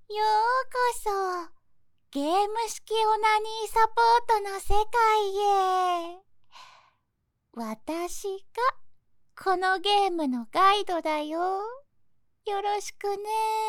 ようこそ、ゲーム式オナニーサポートの世界へ。私がこのゲームのガイドだよ。よろしくね。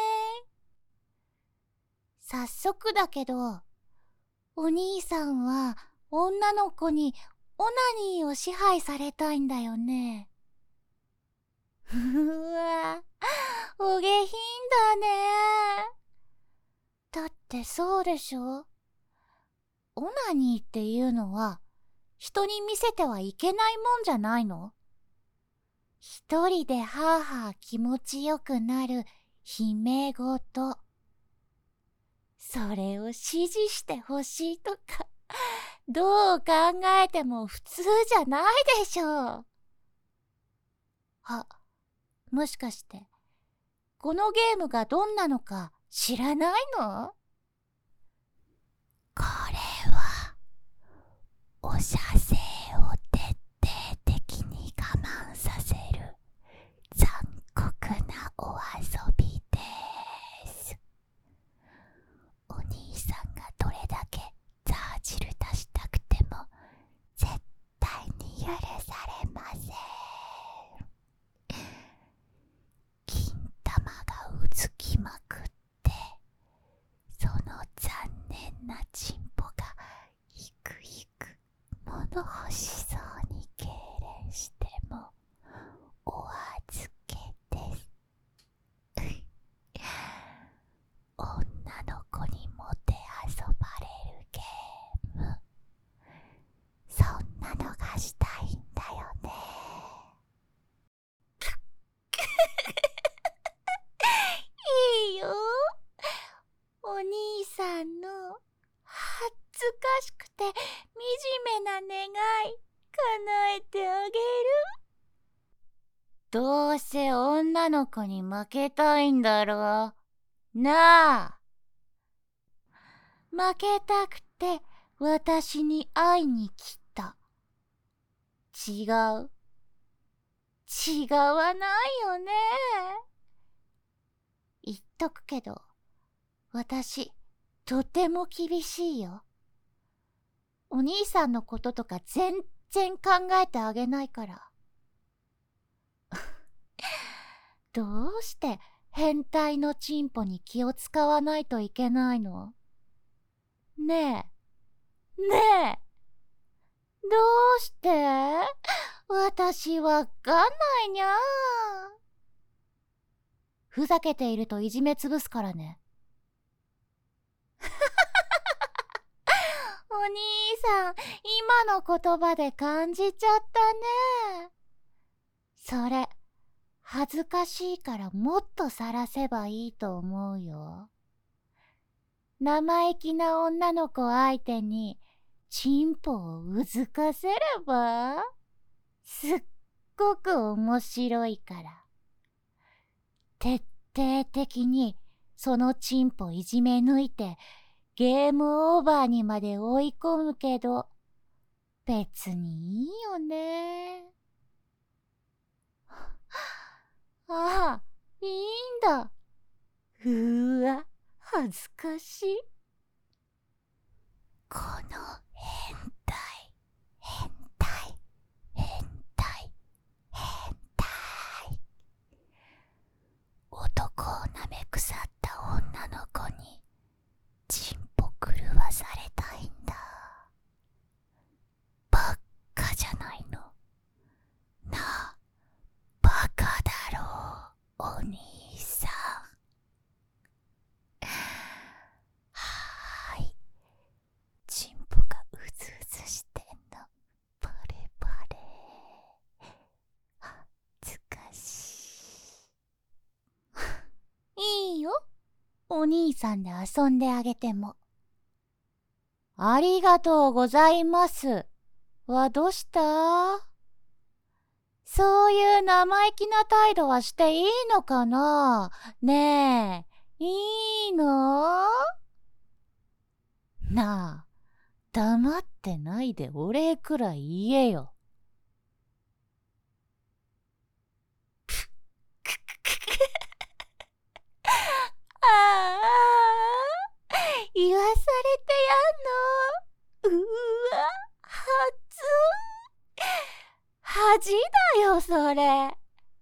早速だけど、お兄さんは女の子にオナニーを支配されたいんだよね。うわ、お下品だね。だってそうでしょ？オナニーっていうのは人に見せてはいけないもんじゃないの？一人ではぁはぁ気持ちよくなる秘め事。それを指示してほしいとか、どう考えても普通じゃないでしょう。あ、もしかしてこのゲームがどんなのか知らないの？これはお射精を徹底的に我慢させる残酷なお遊びです。お兄さんがどれだけザージル出したくても絶対に許されません。金玉がうずきまくってその残念なチンポがいくいく物欲しそうに痙攣してもお預けです。女の子にもて遊ばれるゲーム、そんなのがしたいんだよね。いいよ。お兄さんの恥ずかしくて惨めな願い叶えてあげる。どうせ女の子に負けたいんだろうなあ。負けたくて私に会いに来た。違う。違わないよね。言っとくけど、私とても厳しいよ。お兄さんのこととか全然考えてあげないから。どうして変態のチンポに気を使わないといけないの？ねえ、ねえ、どうして？私わかんないにゃー。ふざけているといじめつぶすからね。お兄さん、今の言葉で感じちゃったね。それ、恥ずかしいからもっと晒せばいいと思うよ。生意気な女の子相手にチンポをうずかせればすっごく面白いから。徹底的にそのチンポいじめ抜いてゲームオーバーにまで追い込むけど、別にいいよね。ああ、いいんだ。うわ、恥ずかしい。この変態、変態、変態、変態。男を舐め腐った女の子にチンポ狂わされたいんだ。バッカじゃないの。なあ、バカだろう、お兄さん。はーい。チンポがうずうずしてんの。バレバレ。恥ずかしい。いいよ。お兄さんで遊んであげても。ありがとうございますはどうした？そういう生意気な態度はしていいのかな？ねえ、いいの？なあ、黙ってないでお礼くらい言えよ。ああ、 やんの。うわ、恥だよ、それ。は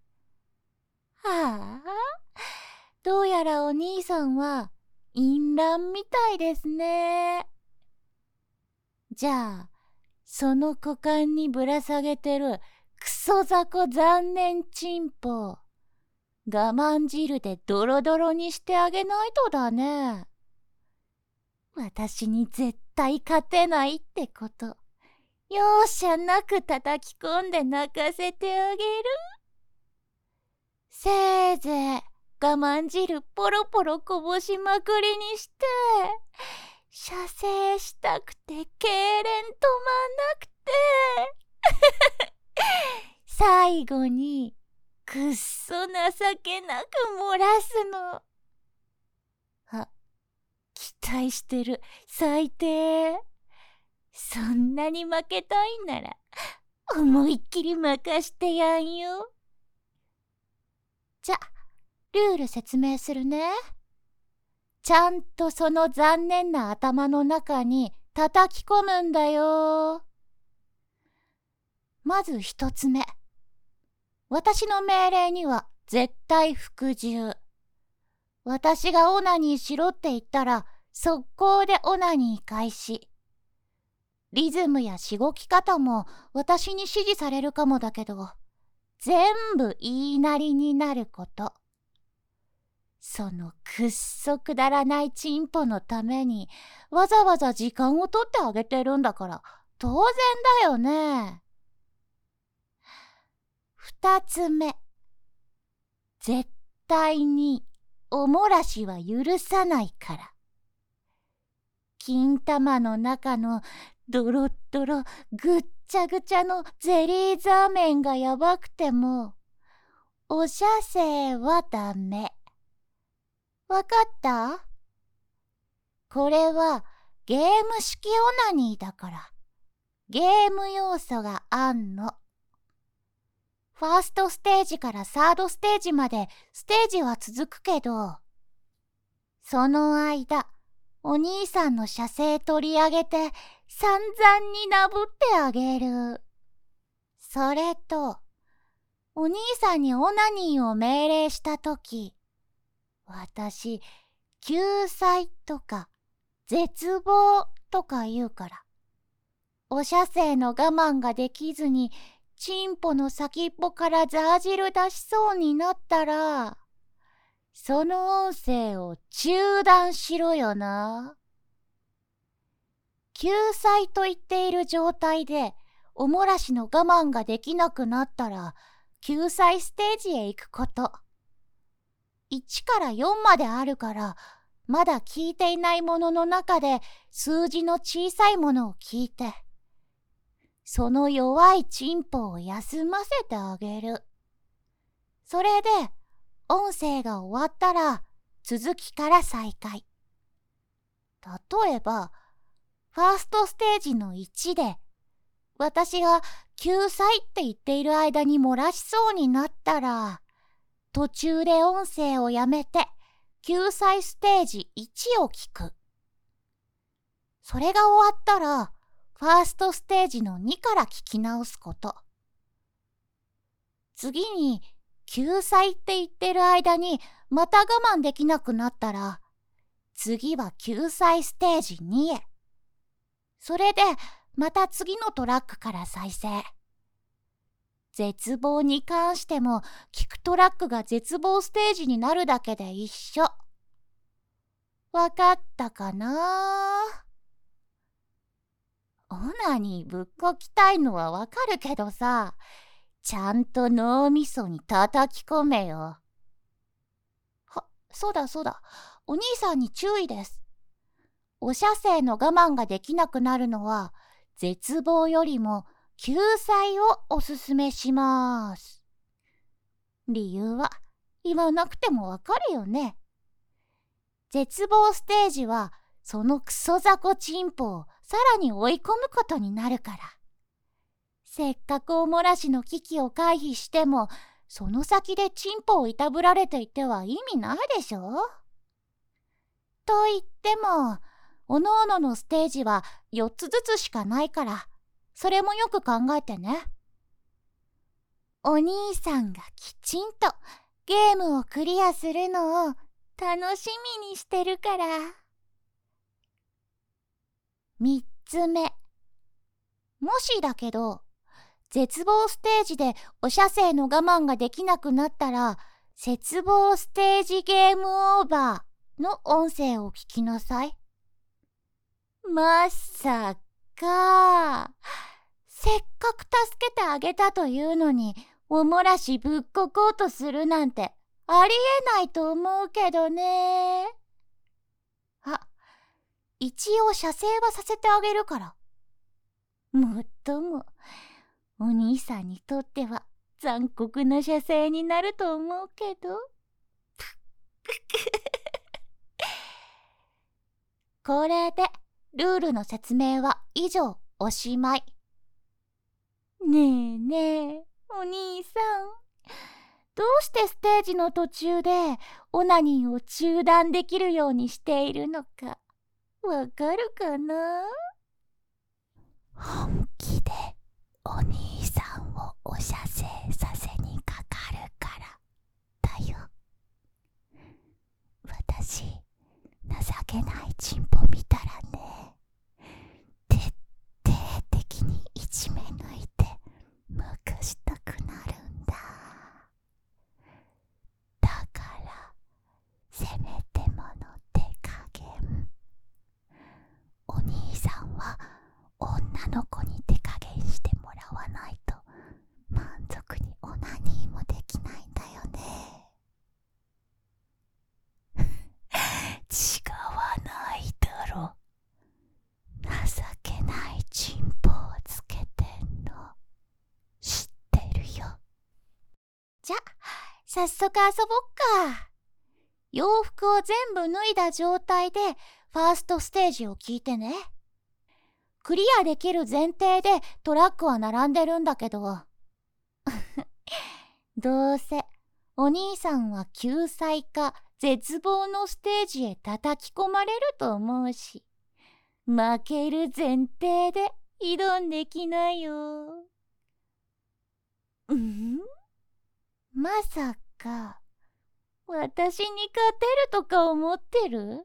あ、どうやらお兄さんは淫乱みたいですね。じゃあ、その股間にぶら下げてるクソ雑魚残念チンポ、我慢汁でドロドロにしてあげないとだね。私に絶対勝てないってこと、容赦なく叩き込んで泣かせてあげる。せいぜい我慢汁ポロポロこぼしまくりにして、射精したくて痙攣止まんなくて最後にくっそ情けなく漏らすの。あ、期待してる。最低。そんなに負けたいんなら思いっきり任してやんよ。じゃ、ルール説明するね。ちゃんとその残念な頭の中に叩き込むんだよ。まず一つ目。私の命令には絶対服従。私がオナニーしろって言ったら速攻でオナニー開始。リズムやしごき方も私に指示されるかもだけど、全部言いなりになること。そのくっそくだらないチンポのためにわざわざ時間を取ってあげてるんだから当然だよね。二つ目。絶対にお漏らしは許さないから。金玉の中のドロッドロぐっちゃぐちゃのゼリーザーメンがやばくてもお射精はダメ。わかった？これはゲーム式オナニーだからゲーム要素があんの。ファーストステージからサードステージまでステージは続くけど、その間お兄さんの射精取り上げて散々になぶってあげる。それとお兄さんにオナニーを命令したとき、私救済とか絶望とか言うから、お射精の我慢ができずにチンポの先っぽからザー汁出しそうになったら、その音声を中断しろよな。救済と言っている状態でお漏らしの我慢ができなくなったら救済ステージへ行くこと。1から4まであるからまだ聞いていないものの中で数字の小さいものを聞いて、その弱いチンポを休ませてあげる。それで音声が終わったら続きから再開。例えばファーストステージの1で私が救済って言っている間に漏らしそうになったら、途中で音声をやめて救済ステージ1を聞く。それが終わったらファーストステージの2から聞き直すこと。次に救済って言ってる間にまた我慢できなくなったら、次は救済ステージ2へ。それでまた次のトラックから再生。絶望に関しても聞くトラックが絶望ステージになるだけで一緒。わかったかな？オナニーぶっこきたいのはわかるけどさ、ちゃんと脳みそに叩き込めよ。そうだ、お兄さんに注意です。お射精の我慢ができなくなるのは絶望よりも救済をおすすめします。理由は言わなくてもわかるよね。絶望ステージはそのクソ雑魚チンポをさらに追い込むことになるから。せっかくお漏らしの危機を回避しても、その先でチンポをいたぶられていては意味ないでしょ。と言っても、 おのおののステージは4つずつしかないから、それもよく考えてね。お兄さんがきちんとゲームをクリアするのを楽しみにしてるから。3つ目。もしだけど、絶望ステージでお射精の我慢ができなくなったら、絶望ステージゲームオーバーの音声を聞きなさい。まさか、せっかく助けてあげたというのに、おもらしぶっここうとするなんてありえないと思うけどね。一応射精はさせてあげるから。もっとも、お兄さんにとっては残酷な射精になると思うけど。これでルールの説明は以上おしまい。ねえねえ、お兄さん。どうしてステージの途中でオナニーを中断できるようにしているのかわかるかな？ 本気でお兄さんをお射精させにかかるからだよ。私、情けないチンポ見たらね、徹底的にいじめ抜いてむくしたくなるんだ。だからせめてもの手加減。お兄さんは女の子に手加減してもらわないと満足にオナニーもできないんだよね。違わないだろ。情けないチンポをつけてんの知ってるよ。 じゃ、早速遊ぼっか。洋服を全部脱いだ状態でファーストステージを聞いてね。クリアできる前提でトラックは並んでるんだけど。どうせお兄さんは救済か絶望のステージへ叩き込まれると思うし、負ける前提で挑んできなよ。まさか私に勝てるとか思ってる？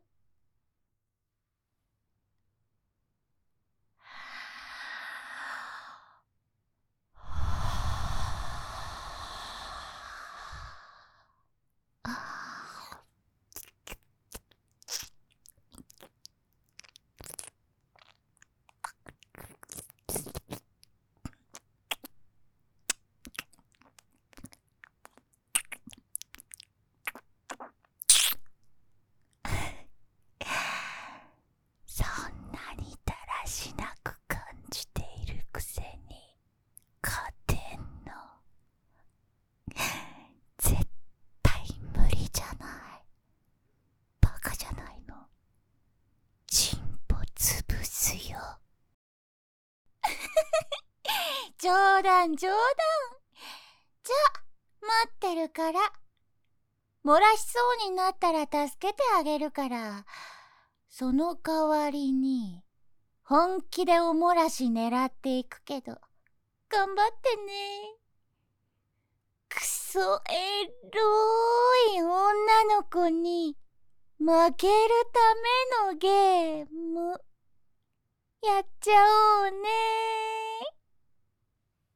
そんなにだらしなく感じているくせに勝てんの？絶対無理じゃない。バカじゃないの。チンポ潰すよ。 冗談。じゃあ、待ってるから。漏らしそうになったら助けてあげるから。その代わりに、本気でお漏らし狙っていくけど、頑張ってね。くそエロい女の子に負けるためのゲーム。やっちゃおうね。